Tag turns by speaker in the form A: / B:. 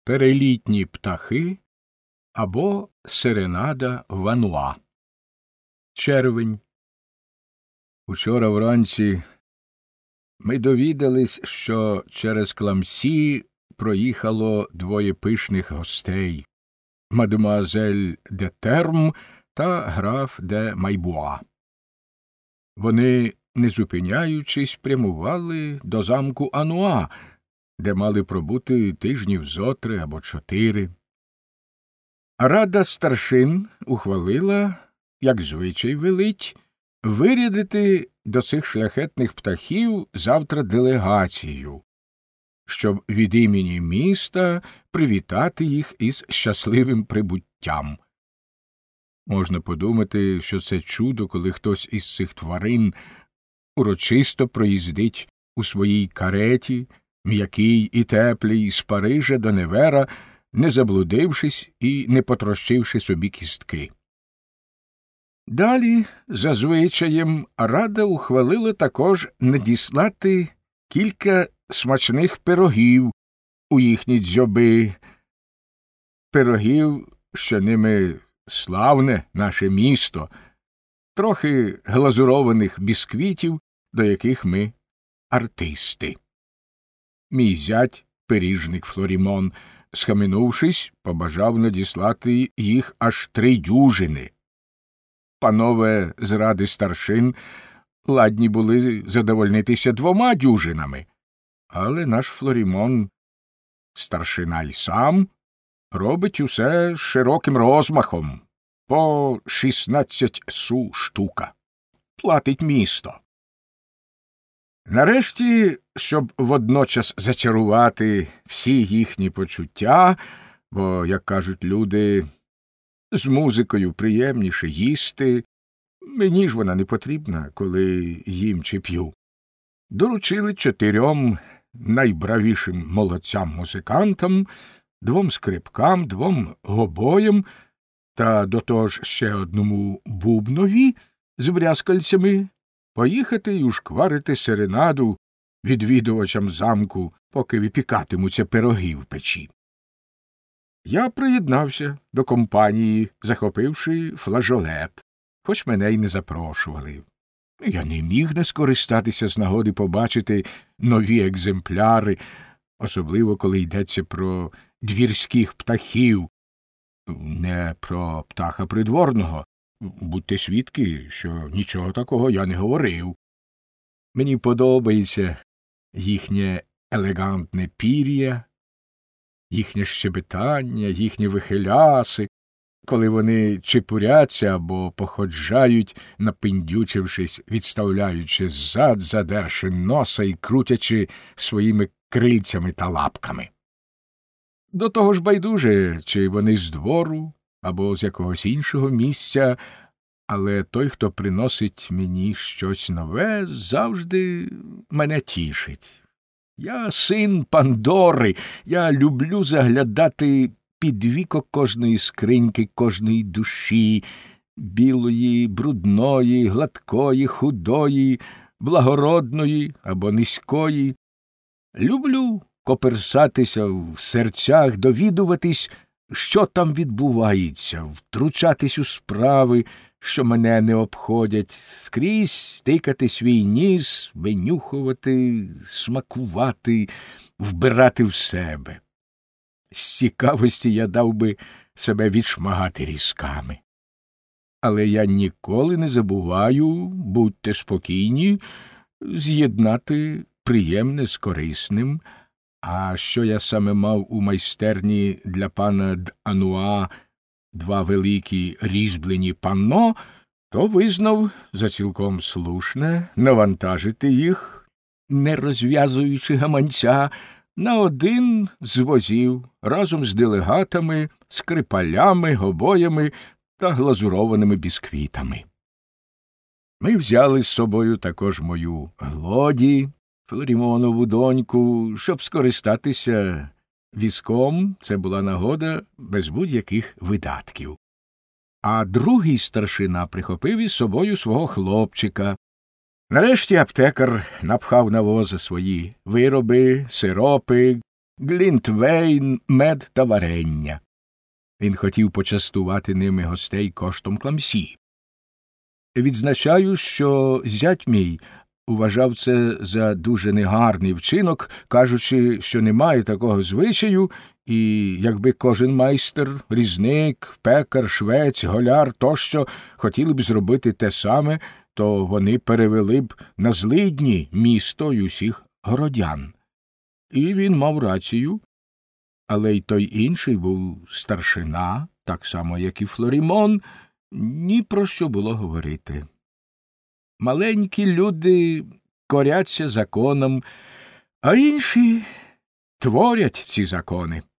A: Перелітні птахи або серенада Вануа. Червень. Учора вранці ми довідались, що через Кламсі проїхало двоє пишних гостей – мадемуазель де Терм та граф де Майбуа. Вони, не зупиняючись, прямували до замку Ануа, де мали пробути тижнів зо 3 або 4. Рада старшин ухвалила, як звичай велить, вирядити до цих шляхетних птахів завтра делегацію, щоб від імені міста привітати їх із щасливим прибуттям. Можна подумати, що це чудо, коли хтось із цих тварин урочисто проїздить у своїй кареті, м'який і теплий, з Парижа до Невера, не заблудившись і не потрощивши собі кістки. Далі, за звичаєм, Рада ухвалила також надіслати кілька смачних пирогів у їхні дзьоби. Пирогів, що ними славне наше місто, трохи глазурованих бісквітів, до яких ми артисти. Мій зять, пиріжник Флорімон, схаменувшись, побажав надіслати їх аж 3 дюжини. Панове з ради старшин ладні були задовольнитися 2 дюжинами, але наш Флорімон, старшина й сам, робить усе з широким розмахом, по 16 су штука. Платить місто. Нарешті, щоб водночас зачарувати всі їхні почуття, бо, як кажуть люди, з музикою приємніше їсти, мені ж вона не потрібна, коли їм чи п'ю, доручили 4 найбравішим молодцям-музикантам, 2 скрипкам, 2 гобоям та до того ж ще 1 бубнові з брязкальцями поїхати й ушкварити серенаду відвідувачам замку, поки випікатимуться пироги в печі. Я приєднався до компанії, захопивши флажолет, хоч мене й не запрошували. Я не міг не скористатися з нагоди побачити нові екземпляри, особливо коли йдеться про двірських птахів, не про птаха придворного. Будьте свідки, що нічого такого я не говорив. Мені подобається їхнє елегантне пір'я, їхнє щебетання, їхні вихиляси, коли вони чепуряться або походжають, напиндючившись, відставляючи ззад, задерши носа і крутячи своїми крильцями та лапками. До того ж байдуже, чи вони з двору або з якогось іншого місця, але той, хто приносить мені щось нове, завжди мене тішить. Я син Пандори, я люблю заглядати під віко кожної скриньки, кожної душі, білої, брудної, гладкої, худої, благородної або низької. Люблю коперсатися в серцях, довідуватись, що там відбувається, втручатись у справи, що мене не обходять, скрізь тикати свій ніс, винюхувати, смакувати, вбирати в себе. З цікавості я дав би себе відшмагати різками. Але я ніколи не забуваю, будьте спокійні, з'єднати приємне з корисним. А що я саме мав у майстерні для пана д'Ануа 2 великі різьблені панно, то визнав за цілком слушне навантажити їх, не розв'язуючи гаманця, на 1 з возів разом з делегатами, скрипалями, гобоями та глазурованими бісквітами. Ми взяли з собою також мою Глоді, Флорімонову доньку, щоб скористатися візком. Це була нагода без будь-яких видатків. А другий старшина прихопив із собою свого хлопчика. Нарешті аптекар напхав на воза свої вироби, сиропи, глінтвейн, мед та варення. Він хотів почастувати ними гостей коштом кламсі. Відзначаю, що зять мій вважав це за дуже негарний вчинок, кажучи, що немає такого звичаю, і якби кожен майстер, різник, пекар, швець, голяр тощо хотіли б зробити те саме, то вони перевели б на злидні місто й усіх городян. І він мав рацію, але й той інший був старшина, так само, як і Флорімон, ні про що було говорити. Маленькі люди коряться законам, а інші творять ці закони.